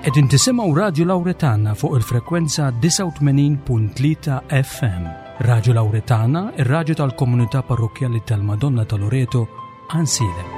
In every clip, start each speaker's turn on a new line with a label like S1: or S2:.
S1: Qegħdin tisimgħu Radio Lawretana fuq il-frekwenza 89.3 FM. Radio Lawretana, ir-radju tal-Komunità Parrokjali tal-Madonna ta' Loreto, Ansile.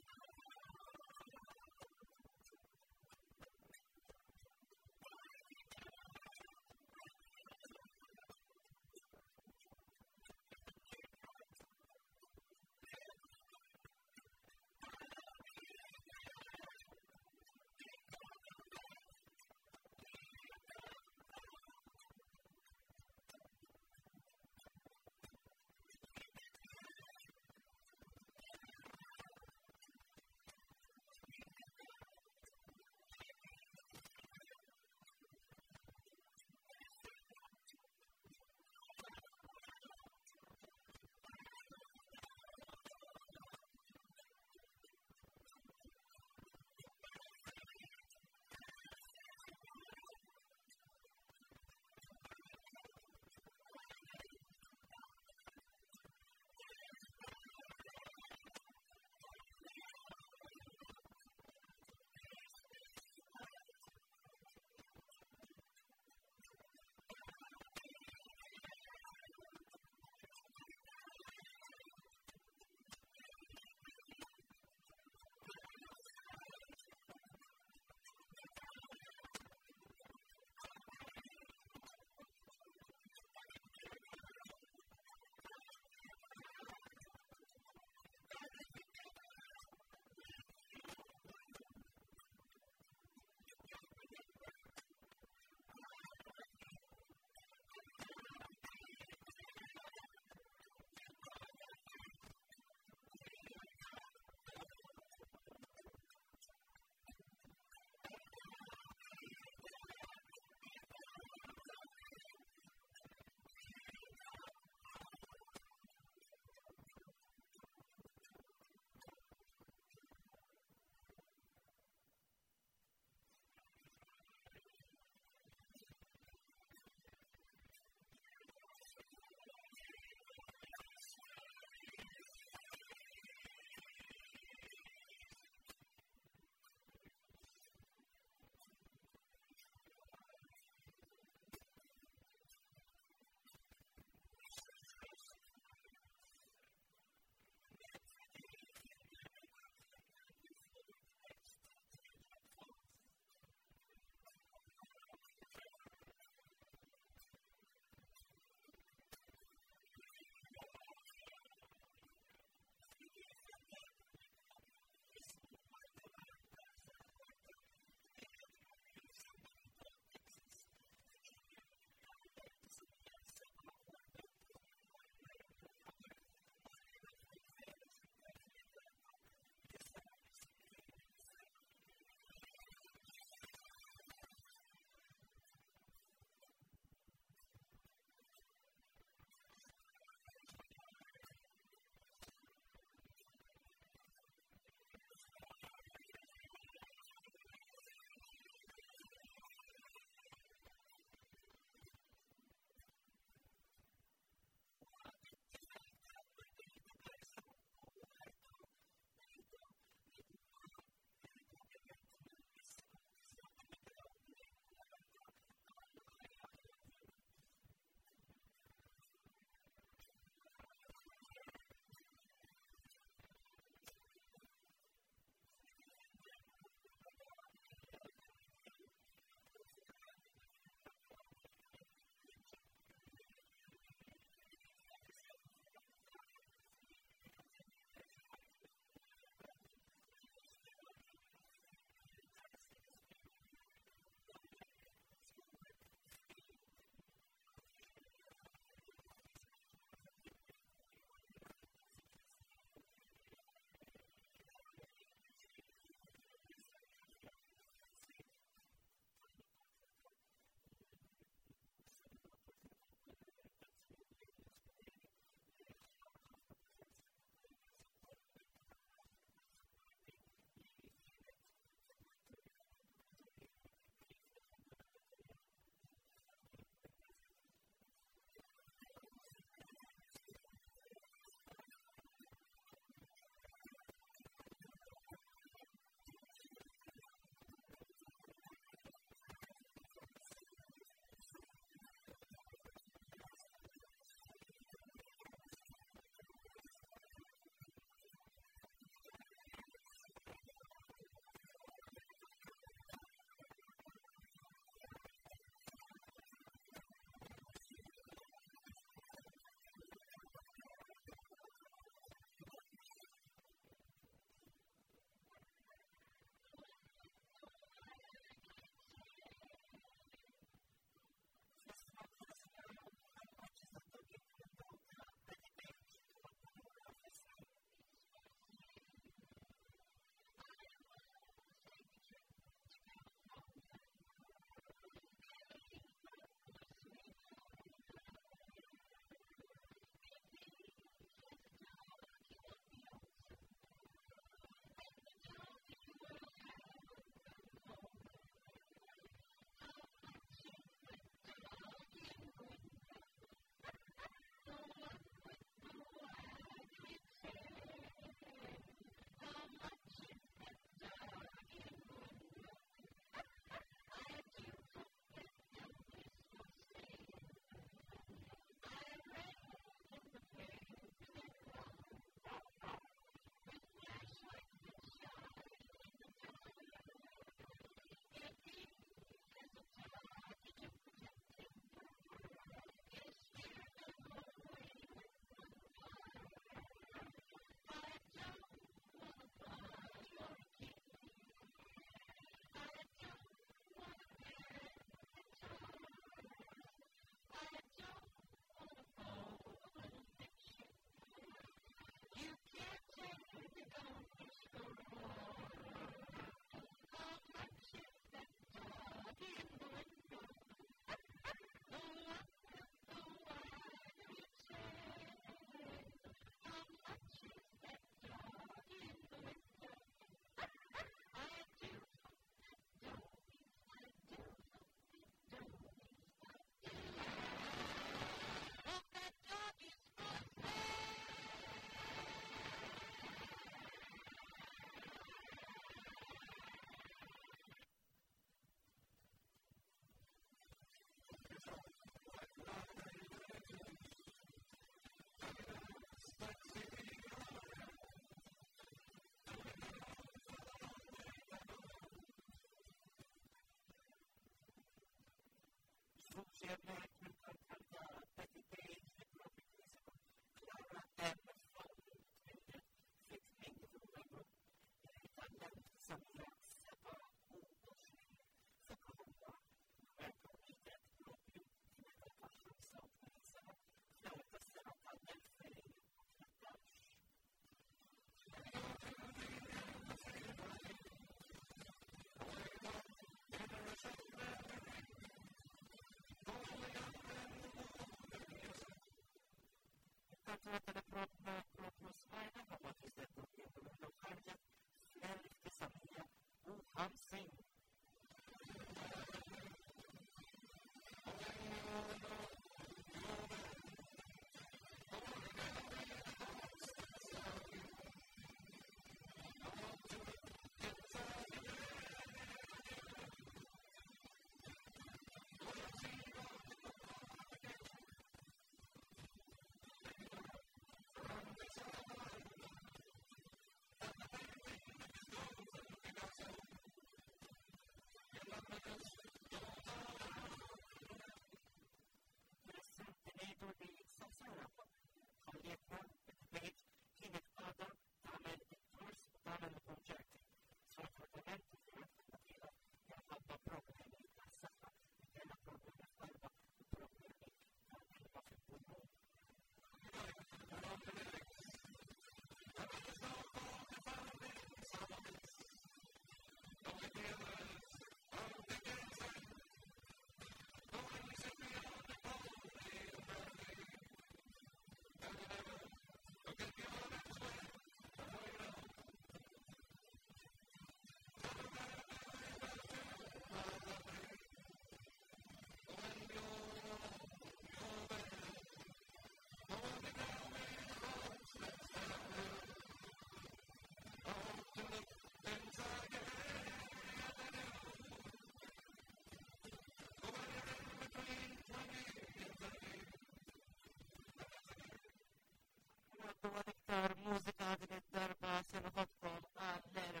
S2: أكثر موسيقى هذه الضربة سنفضل ل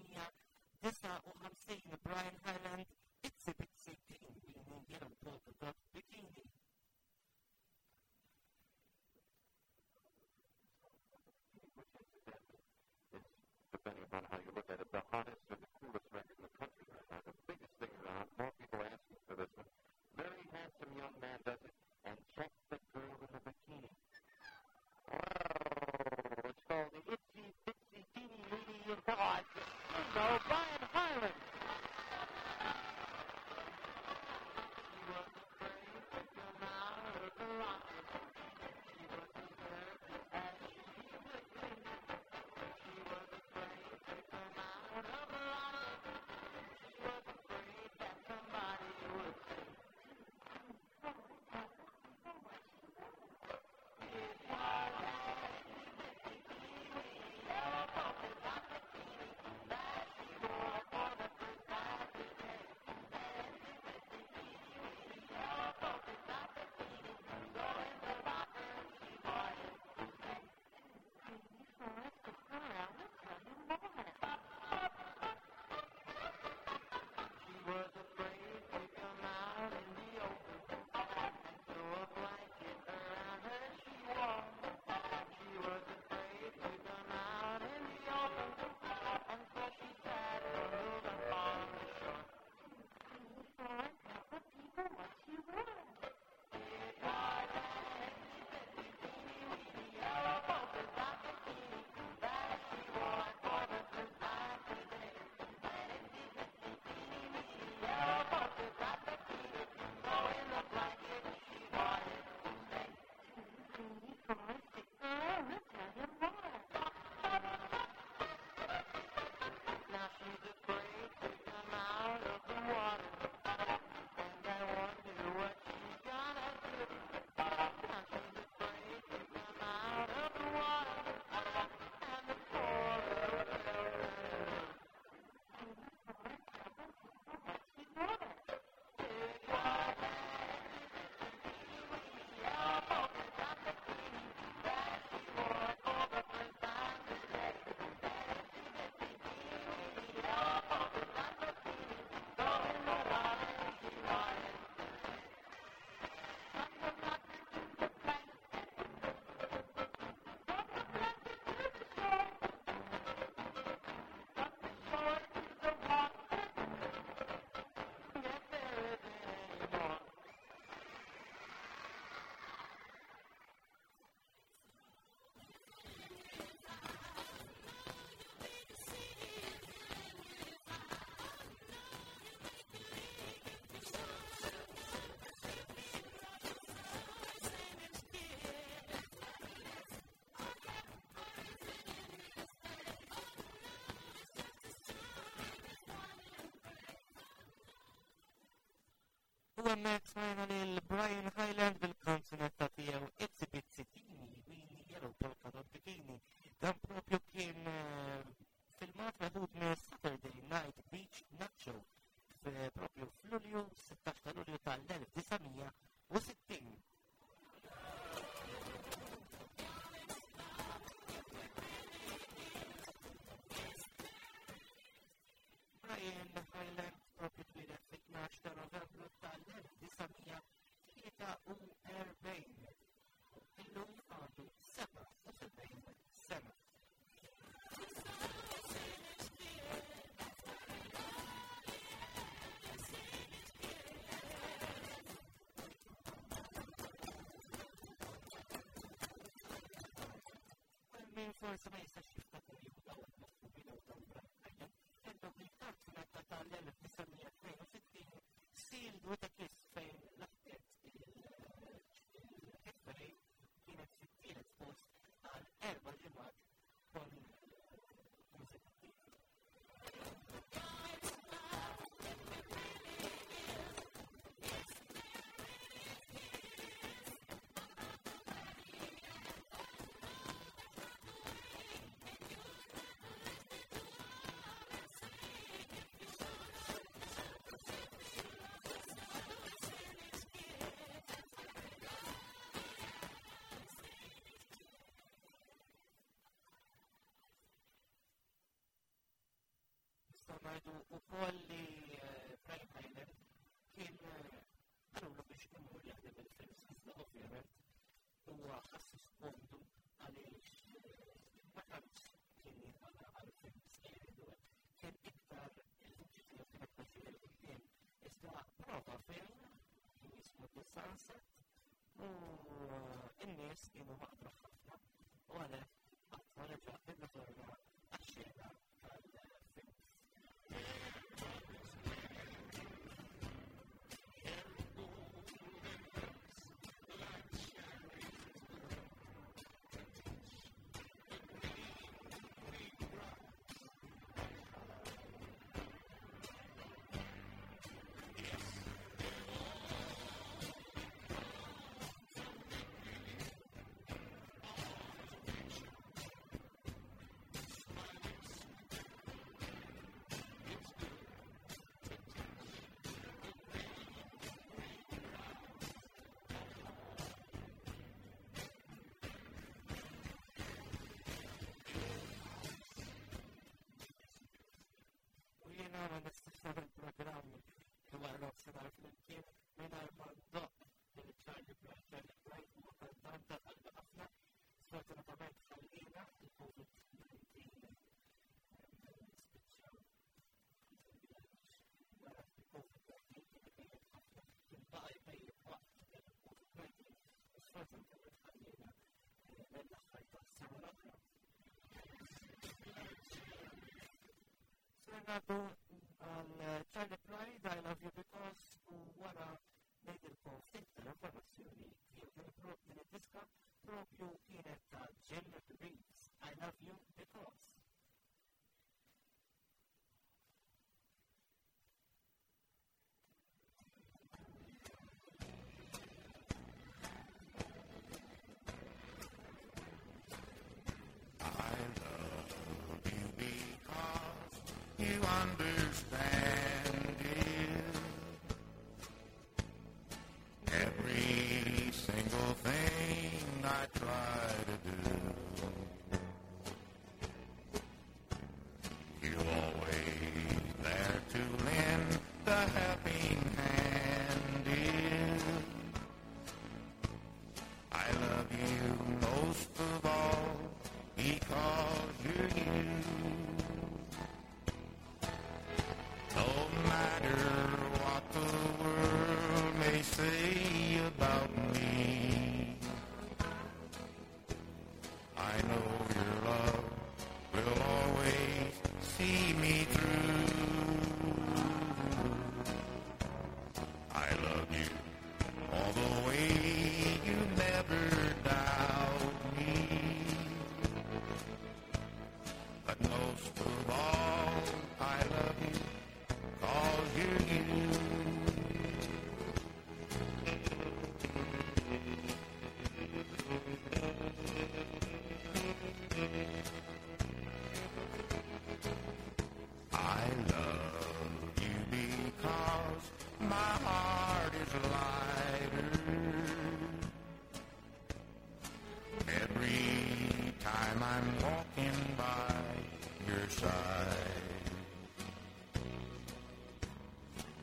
S2: 1959 براين هايلاند Itsy Bitsy Teeny Weeny Yellow Polka Dot Bikini.
S3: Depending upon how you look at it, the hottest and the coolest record in the country right now. The biggest thing around, more people asking for this one. Very handsome young man does it, and check the girl in the bikini. Oh, it's called the Itsy Bitsy Teeny Weeny. Come on, you know, Brian Highland.
S2: għammek smajna l-Brian Highland bil-konsonetta tijaw Exhibit Citini, Weenie Yellow Polka Dot Bikini. Dan propju kien filmat meħud me Saturday Night Beach Nacho propju f'Lulju, 16 ta' Lulju tal-1960. Brian Highland propju twilet fit-12 ta' Novembru tal-1943. Illum għandu 77 sena. Min forse ma jistax jiftakar jibdaw il-nostru bilaw tal-Brian Highland, għandu bil-kartunetta tal-1962 sealed with a kiss fejn laħtet il-history kienet fit-tielet post għal 4 ġimgħat konsekuttivi. Samajdu u koll li Brian Highland kien għallu biex imur jaħdem il-films, iżda ovvjament huwa ħassis fondu għaliex ma tantx kien jibgħala għal-films kien iktar il-films kienet maġġi l-qudiem, iżda prova film kien jismu The Sunset u n-nies kienu maqbra ħafna u għalhekk qatt ma reġa' ir-ritorna għax-xena tal-film. Għana nistiftar il-programmi li għarrob senar fl-imkien minna l-mandoq il-Charlie Bright u kantanta għalba ħafna sfortunatament għal-ina il-COVID-19 spiċċaw wara il-COVID-19 il-baqaj bejjeb waqt il-COVID-19 sfortunatament għal-ina l-axħar ta' s-sena l-oħra. Għandu għal-Charlie Pride, I Love You Because u wara nejdilkom ftit informazzjoni din id-diska propju kienet ta' Jim Reeves, I Love You Because.
S4: You understand it. Every single thing I try to do, you're always there to lend the helping hand, dear. I love you most of all because you're you.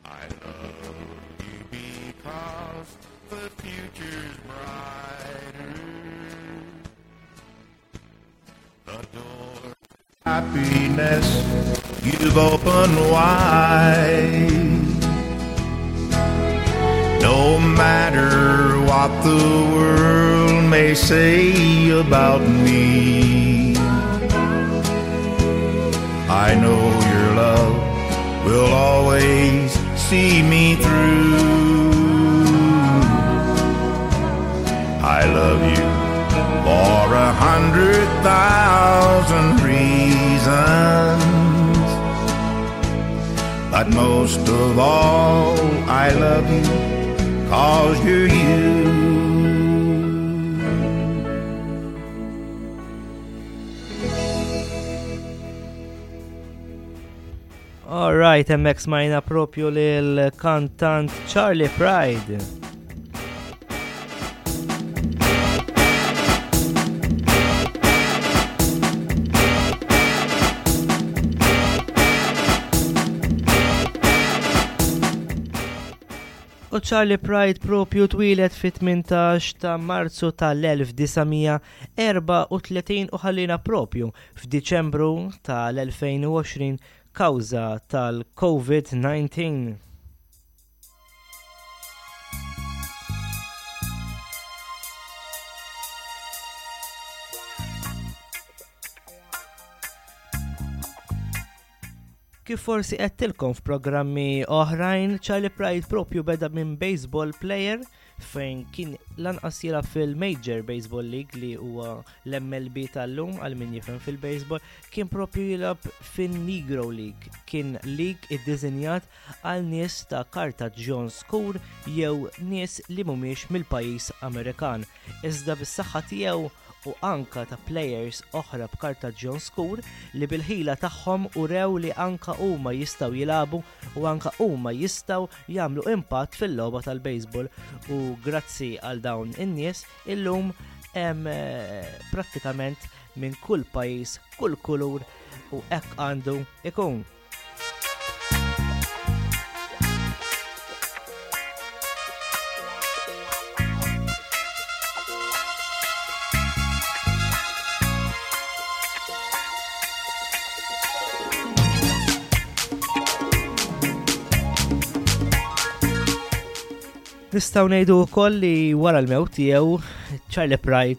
S4: I love you because the future's brighter. The door of happiness you've opened wide. No matter what the world may say about me, I know your love will always see me through. I love you for 100,000 reasons, but most of all, I love you 'cause you're you.
S5: Alright, hemmhekk smajna propju lil kantant Charlie Pride. U Charlie Pride propju twilet fit-18 ta' Marzu tal-1934 u ħallina propju f'Diċembru tal-2020 kawża tal-COVID-19. Kif forsi qedtilkom f'programmi oħrajn, Charlie Pride propju beda minn baseball player fejn kien lanqas jilgħab fil-Major Baseball League li huwa l-MLB tal-lum għal min jifhem fil-baseball, kien propju jilgħab fin-Negro League. Kien league iddiżinjat għal nies ta' karta John Score jew nies li mhumiex mill-pajjiż Amerikan. Iżda bis-saħħa tiegħu u anka ta' players oħra b'karta John Score li bil-ħila tagħhom urew li anka huma jistgħu jilagħbu u anka huma jistgħu jagħmlu impatt fil-logħba tal-baseball u grazzi għal dawn in-nies illum hemm prattikament minn kull pajjiż, kull kulur u hekk għandu ikun. Nistgħu ngħidu wkoll li wara l-mewt tiegħu Charlie Pride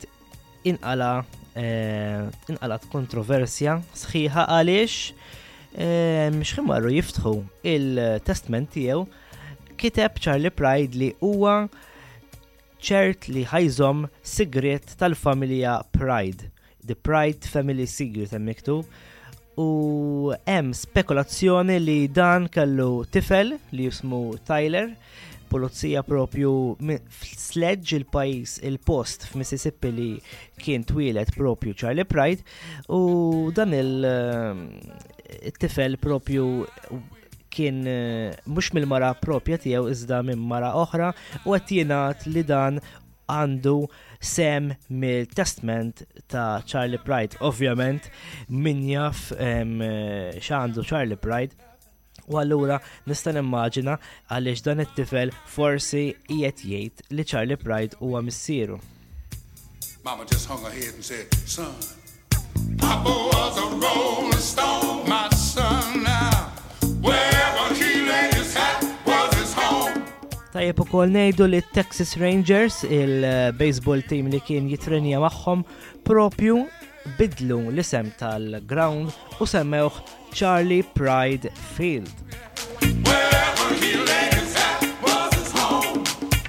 S5: inqalat kontroversja sħiħa għaliex x'kien marru jiftħu il-testament tiegħu kiteb Charlie Pride li huwa ċert li ħajżomm sigriet tal-familja Pride. The Pride Family Secret hemm miktub. U hemm spekulazzjoni li dan kellu tifel li jismu Tyler. Pulizija propju sledge il-pajis il-post f'Mississippi li kien twilet propju Charlie Pride u dan il-tifel propju kien mhux mill-mara propja tiegħu iżda minn mara oħra u qed jingħad li dan għandu sem mill-testament ta' Charlie Pride. Ovvjament min jaf x'għandu Charlie Pride. U allura nista' nimmaġina għaliex dan it-tifel forsi qiegħed jgħid li Charlie Pride huwa missieru.
S4: Mama just hung her head and said, "Son, Papa was a rolling stone, my son now. Wherever he laid his hat was his home."
S5: Tajjeb ukoll ngħidu li Texas Rangers, il-baseball team li kien jitrenja magħhom, propju bidlu l-isem tal-ground u semmewh Charlie Pride Field.
S4: Wherever he laid his hat was his home.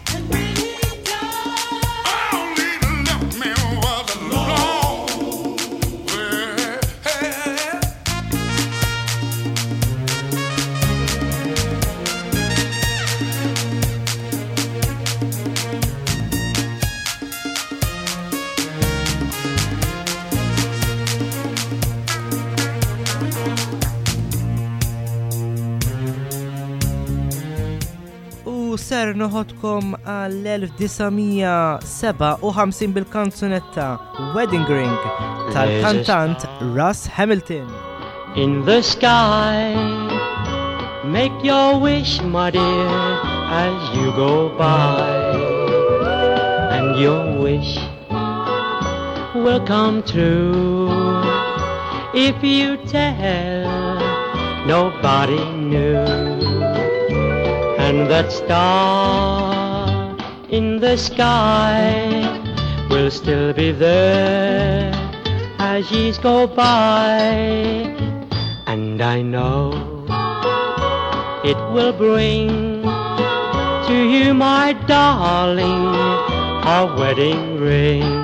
S4: Only left me was alone.
S5: Ser noħodkom għall-1957 bil-kanzunetta Wedding Ring tal-kantant Russ Hamilton.
S6: In the sky, Make your wish, my dear, as you go by, and your wish will come true if you tell nobody knew. And that star in the sky will still be there as years go by. And I know it will bring to you, my darling, our wedding ring.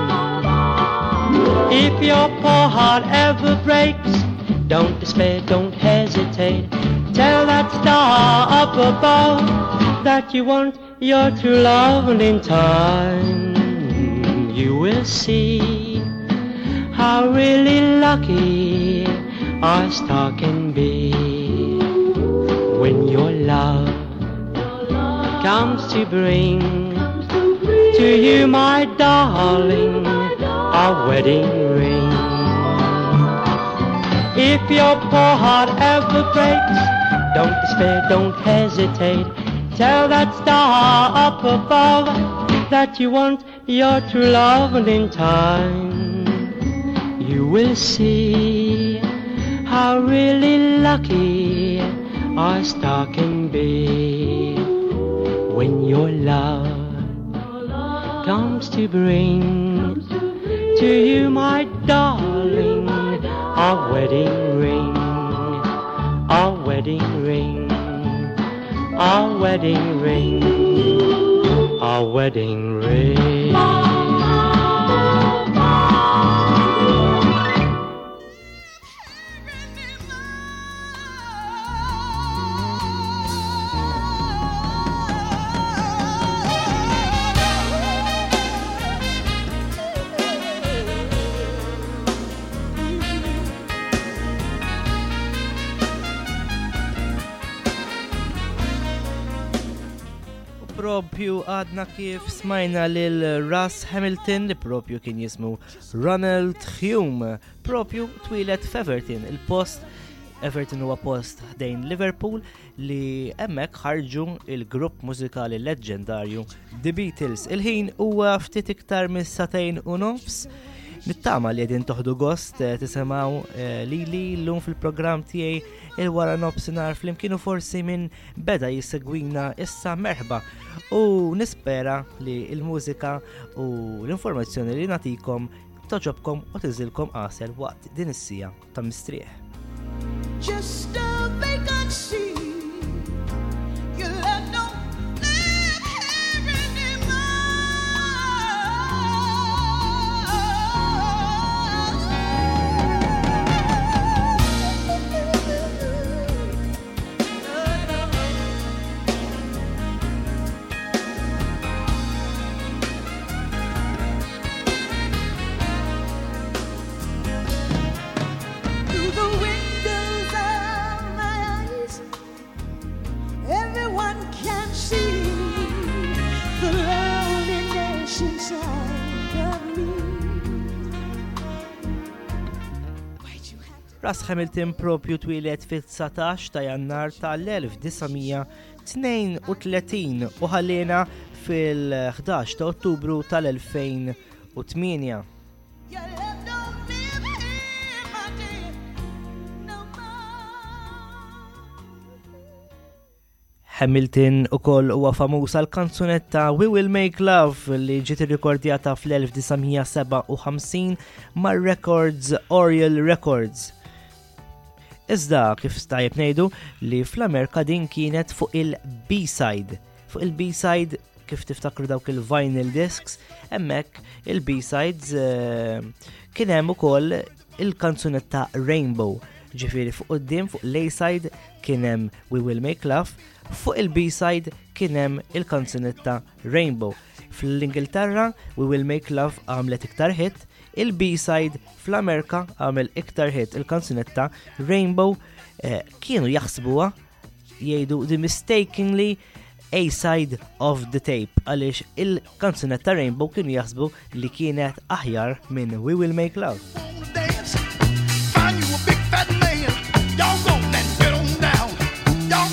S6: If your poor heart ever breaks, don't despair, don't hesitate. Tell that star up above that you want your true love, and in time you will see how really lucky our star can be. When your love comes to bring to you, my darling, our wedding ring. If your poor heart ever breaks, don't despair, don't hesitate. Tell that star up above that you want your true love, and in time you will see how really lucky our star can be. When your love comes to bring to you, my darling, our wedding ring, our wedding ring, our wedding ring, our wedding ring.
S5: Propju għadna kif smajna lil Russ Hamilton li propju kien jismu Ronald Hume, propju twilet f'Everton. Il-post Everton huwa post ħdejn Liverpool li hemmhekk ħarġu il-grupp mużikali leġġendarju The Beatles. Il-ħin huwa ftit iktar mis-2 u nofs. Nittama li qegħdin toħdu gost tisimgħu lili llum fil-programm tiegħi il-wara nofsinhar flimkien u forsi minn beda jissegwina issa merħba, u nispera li l-mużika u l-informazzjoni li nagħtikom toġobkom u tiżilkom qasel waqt din is-sija ta' mistrieħ.
S7: Just a vacancy. You love don't live here anymore. Through the windows of my eyes, everyone can see the loneliness inside of me. Why'd you have to
S5: Russ Hamilton propju twilet fil-19 ta' Jannar tal-1932 u ħallina fil-11 ta' Ottubru tal-2008.
S7: Your love don't live here, my dear, no more.
S5: Hamilton ukoll huwa famuż għal kanzunetta We Will Make Love li ġiet irrikordjata fl-1957 mar-Records Oriole Records. Iżda kif stajb ngħidu li fl-Amerika din kienet fuq il-B-side. Fuq il-B-side kif tiftakru dawk il-vinyl discs, hemmhekk il-B-sides kien hemm ukoll il-kanzunetta Rainbow. Ġifieri fuq quddiem fuq l-A-side kien hemm We Will Make Love, fuq il-B-side kien hemm il-kanzunetta Rainbow. Fl-Ingilterra We Will Make Love għamlet iktar hit, il-B-side fl-Amerika għamel iktar hit il-kanzunetta Rainbow. Kienu jaħsbuha jgħidu the mistakenly A-side of the tape għaliex il-kanzunetta Rainbow kienu jaħsbu li kienet aħjar minn We Will Make Love.
S4: Dance. Find you a big fat man. Y'all go and get on down. Y'all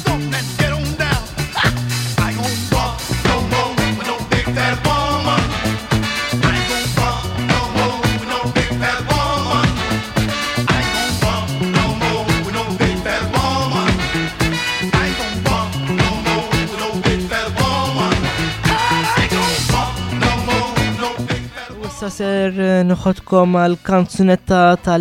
S5: Issa ser nħodkom għal kanzunetta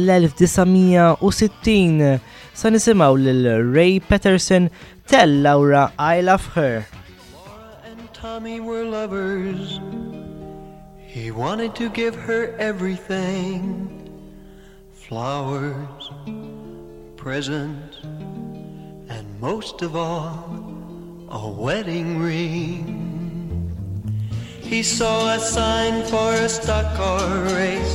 S5: tal-1960 sa nisimaw lil Ray Peterson Tell Laura I Love Her.
S8: And Tommy were lovers. He wanted to give her everything. Flowers, presents, and most of all, a wedding ring. He saw a sign for a stock car race,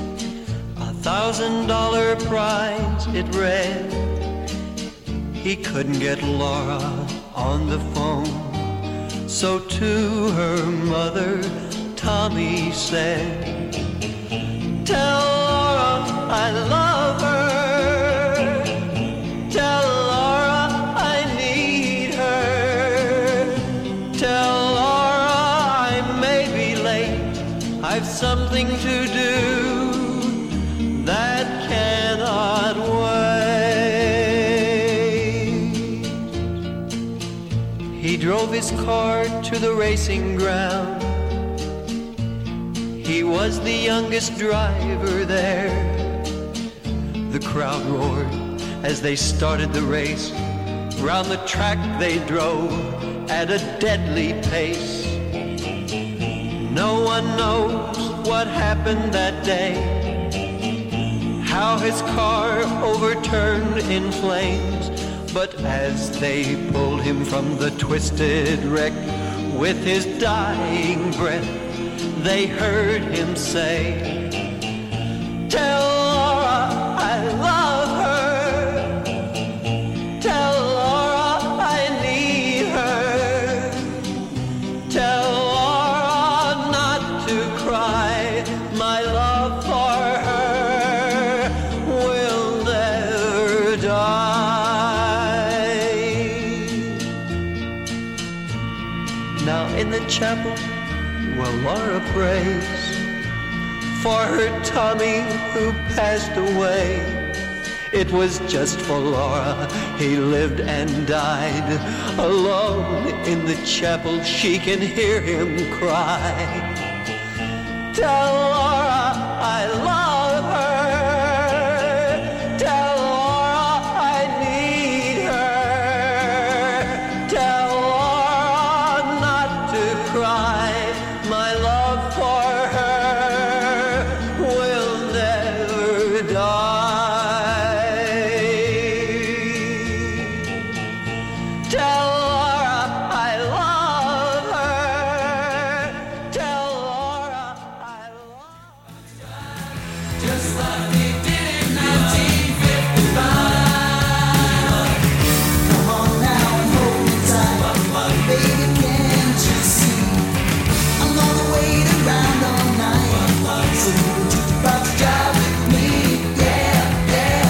S8: $1,000 prize it read. He couldn't get Laura on the phone, so to her mother Tommy said, tell Laura I love her, tell Laura I need her, tell Laura I may be late, I've something to do that cannot wait. He drove his car to the racing ground. He was the youngest driver there. The crowd roared as they started the race. Round the track they drove at a deadly pace. No one knows what happened that day, how his car overturned in flames. But as they pulled him from the twisted wreck, with his dying breath, they heard him say, tell Laura I love her, tell Laura I need her, tell Laura not to cry, my love for her will never die. Now in the chapel well, Laura prays for her Tommy who passed away. It was just for Laura he lived and died. Alone in the chapel she can hear him cry, tell Laura I love her, tell Laura I need her, tell Laura not to cry, my love for her will never die. Tell Laura I love her, tell Laura I love her. Just like we did in 1955. Come on now and hold me tight, baby, can't you see? I'm gonna wait around all night, so you jukebox jive with me, yeah, yeah.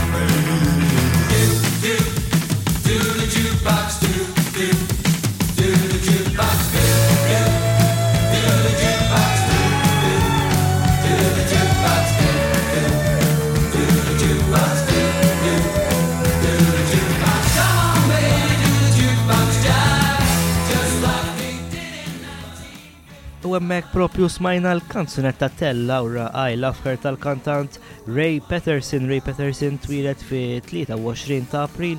S8: Do the jukebox, do the jukebox, do the jukebox, do the jukebox, do the jukebox, do the jukebox. Come on, baby, do the jukebox jive, just like we did in 19.
S5: U hemmhekk propju smajna l-kanzunetta Tell Laura I Love Her tal-kantant Ray Peterson. Ray Peterson twilet fi 23 ta' April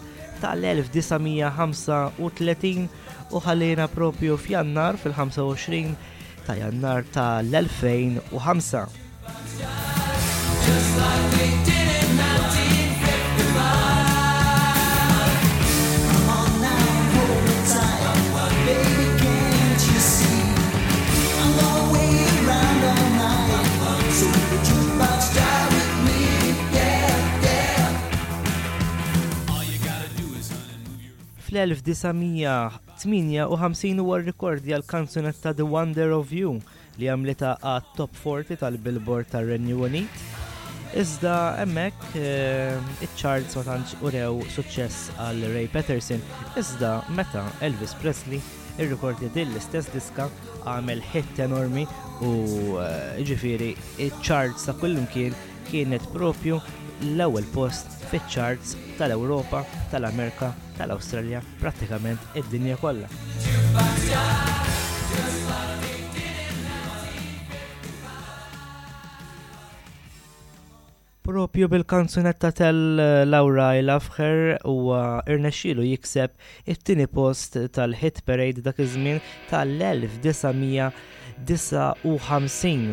S5: tal-1935 u ħallina propju f'Jannar fil-25 ta' Jannar tal-2005.
S8: Just like we did in 1955. Come on now and hold me tight, baby, can't you see? I'm gonna wait around all night, so the jukebox jive with me, yeah, yeah. All you gotta do is move your
S5: Fl-1958 huwa rrekordja l-kanzunetta The Wonder of You li għamlita għat Top 40 tal-Billboard tar-Renju Unit. Iżda hemmhekk iċ-charts ma tantx urew suċċess għal Ray Peterson. Iżda meta Elvis Presley irrekordja din l-istess diska għamel hit enormi u ġifieri iċ-charts ta' kullimkien kienet propju l-ewwel post fiċ-charts tal-Ewropa, tal-Amerika, tal-Awstralja, prattikament id-dinja kollha. Propju bil-kanzunetta tal-Laura Lafher u irnexxielu jikseb it-tieni post tal-Hit Parade dak iż-żmien tal-1959.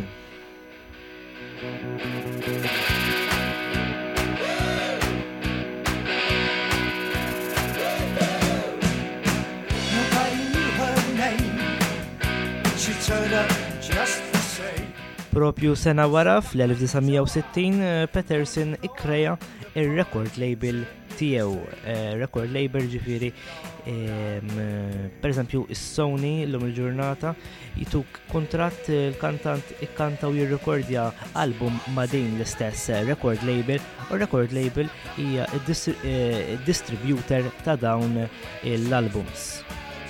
S5: Propju sena wara fl-1960 Peterson ikkreja ir-record label tiegħu, record label ġifieri pereżempju is-Sony llum il-ġurnata jituk kontratt il-kantant ikkanta u jirrekordja album ma' din l-istess record label u record label hija id-distributor ta' dawn l-albums.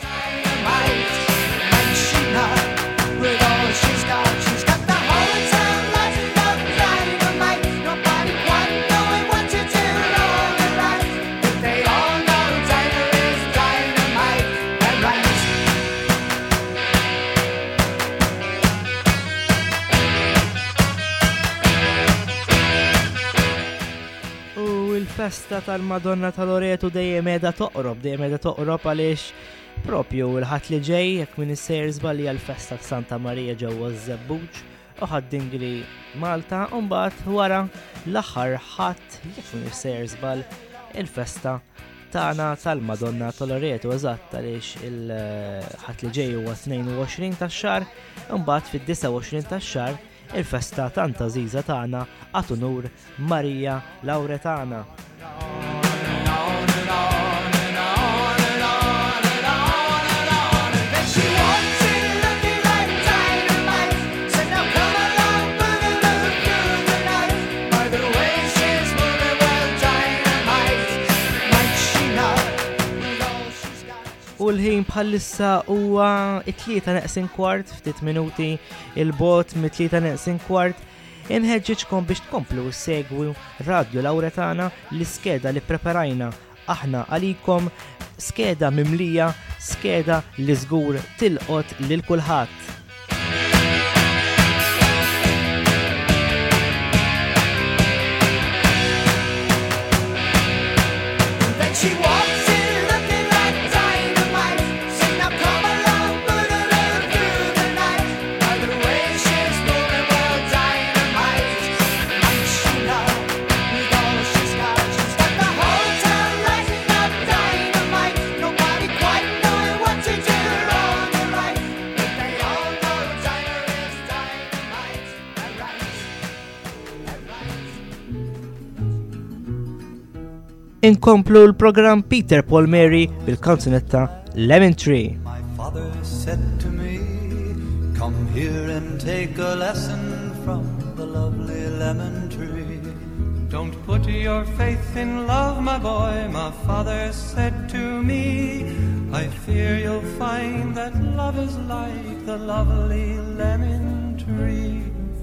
S5: Il-festa tal-Madonna tal-Loreto dejjem qiegħda toqrob għaliex propju l-ħadd li ġej jekk min issejjer żballi għall-festa ta' Santa Marija ġewwa Żebbuġ u ħaddingri Malta u mbagħad wara l-aħħar ħadd jekk min issejjer żball il-festa tagħna tal-Madonna tal-Loreto eżatt għaliex il-ħadd li ġej huwa 22 tax-xahar u mbagħad fid-29 tax-xahar il-festa tanta żiża tagħna għat-unur Marija Lauretana. U l-ħin bħalissa huwa 3:15 ftit minuti il-bot mit-3:15 inħeġġitkom biex tkomplu segwu Radio Lauretana l-iskeda li preparajna aħna għalikom, skeda mimlija, skeda li żgur tilqot lil kulħadd. Inkomplu l-program Peter Paul Mary bil-kanzunetta Lemon Tree.
S9: My father said to me, come here and take a lesson from the lovely lemon tree. Don't put your faith in love, my boy, my father said to me. I fear you'll find that love is like the lovely lemon tree.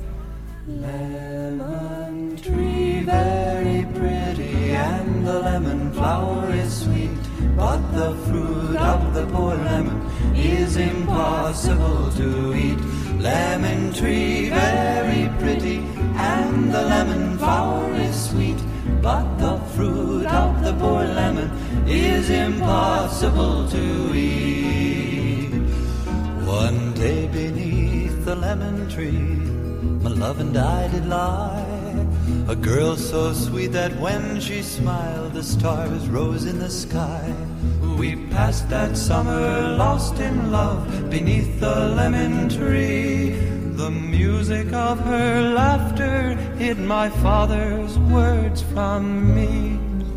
S9: Lemon tree, very pretty, and the lemon flower is sweet, but the fruit of the poor lemon is impossible to eat. Lemon tree, very pretty, and the lemon flower is sweet, but the fruit of the poor lemon is impossible to eat. One day beneath the lemon tree, my love and I did lie. A girl so sweet that when she smiled, the stars rose in the sky. We passed that summer lost in love beneath the lemon tree. The music of her laughter hid my father's words from me.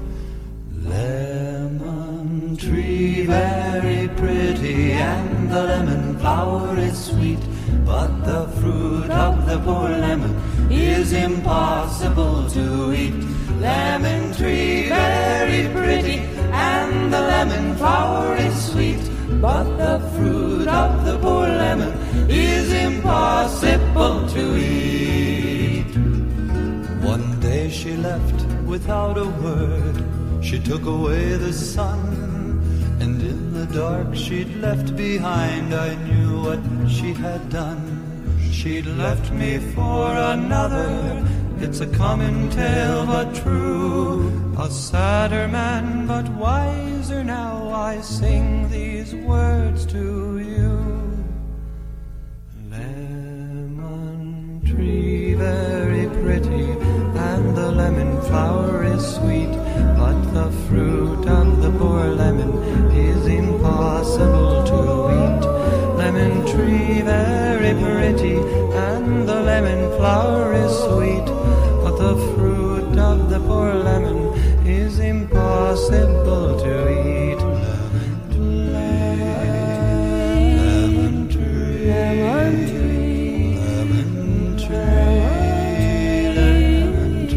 S9: Lemon tree, very pretty, and the lemon flower is sweet, but the fruit of the poor lemon is impossible to eat. Lemon tree, very pretty, and the lemon flower is sweet, but the fruit of the poor lemon is impossible to eat. One day she left without a word. She took away the sun, and in the dark she'd left behind, I knew what she had done. She'd left me for another, It's a common tale but true. A sadder man but wiser now, I sing these words to you. Lemon tree very pretty, and the lemon flower is sweet, but the fruit of the poor lemon is impossible to eat. Lemon tree very pretty, and the lemon flower is sweet, but the fruit of the poor lemon is impossible to eat. Lemon tree, lemon tree, lemon tree, lemon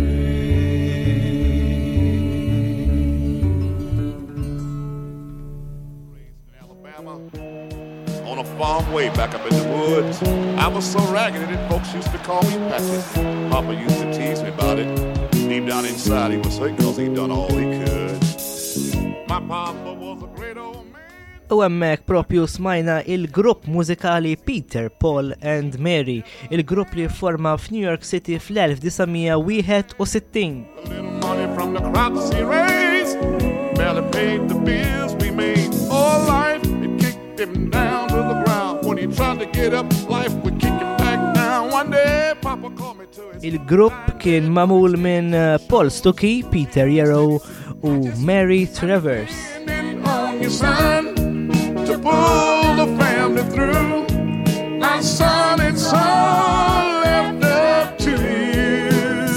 S9: tree.
S10: Alabama, on a farm way back up in the woods. I was so raggedy that folks used to call me Patsy. Papa used to tease me about it. Deep down inside he was hurt because he'd done all he could. My papa was a great old man.
S5: U hemmhekk propju smajna il-grupp mużikali Peter, Paul and Mary, il-grupp li forma f'New York City fl-1961.
S10: A little money from the crops he raised barely paid the bills we made. All life it kicked him down to the ground. When he tried to get up, life would kick him back down. One day Papa called me to his
S5: Il-grupp kien mamul minn Paul Stuckey, Peter Yarrow u Mary Travers.
S10: on your son to pull the family through. Now son, it's all left up to you.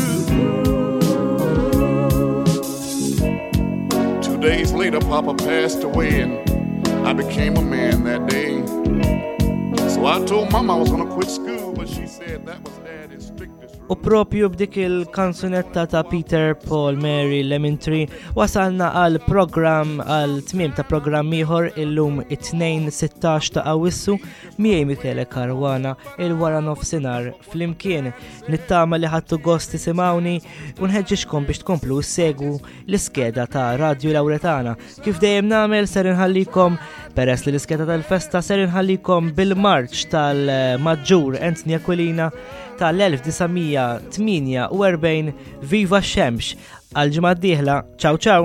S10: 2 days later Papa passed away and I became a man that day. So I told Mama I was gonna quit school, but she said that was Daddy's strictest rule.
S5: U propju b'dik il-kanzunetta ta' Peter, Paul, Mary, Lemon Tree, wasalna għal program, għal tmiem ta' program ieħor illum it-2-16 ta' Awwissu miegħi Michele Karwana il-wara nofsinhar flimkien. Nittama li ħadtu gost tisimgħuni u nħeġġixkom biex tkomplu ssegwu l-iskeda ta' Radio Lauretana. Kif dejjem nagħmel ser inħallikom peress li l-iskeda tal-festa ser inħallikom bil-marċ tal-Maġġur Anthony Aquilina tal-1948 Viva Xemx. Għal-ġimgħa d-dieħla, ciao ciao!